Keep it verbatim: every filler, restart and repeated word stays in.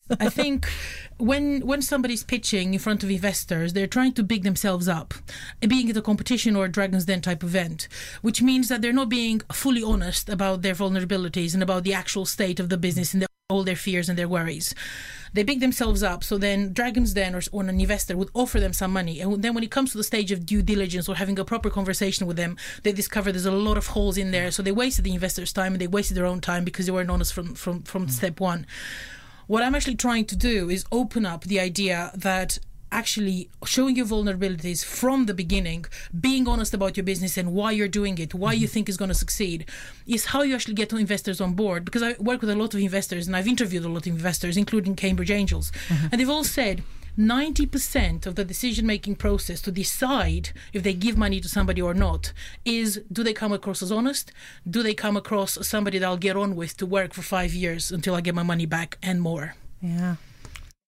I think when when somebody's pitching in front of investors, they're trying to big themselves up, being it a competition or a Dragon's Den type event, which means that they're not being fully honest about their vulnerabilities and about the actual state of the business and their, all their fears and their worries. They big themselves up, so then Dragon's Den or, or an investor would offer them some money, and then when it comes to the stage of due diligence or having a proper conversation with them, they discover there's a lot of holes in there, so they wasted the investor's time and they wasted their own time because they weren't honest from, from, from mm. step one. What I'm actually trying to do is open up the idea that actually showing your vulnerabilities from the beginning, being honest about your business and why you're doing it, why mm-hmm. you think is going to succeed, is how you actually get investors on board. Because I work with a lot of investors and I've interviewed a lot of investors, including Cambridge Angels, mm-hmm. and they've all said ninety percent of the decision-making process to decide if they give money to somebody or not is, do they come across as honest? Do they come across as somebody that I'll get on with to work for five years until I get my money back and more? Yeah.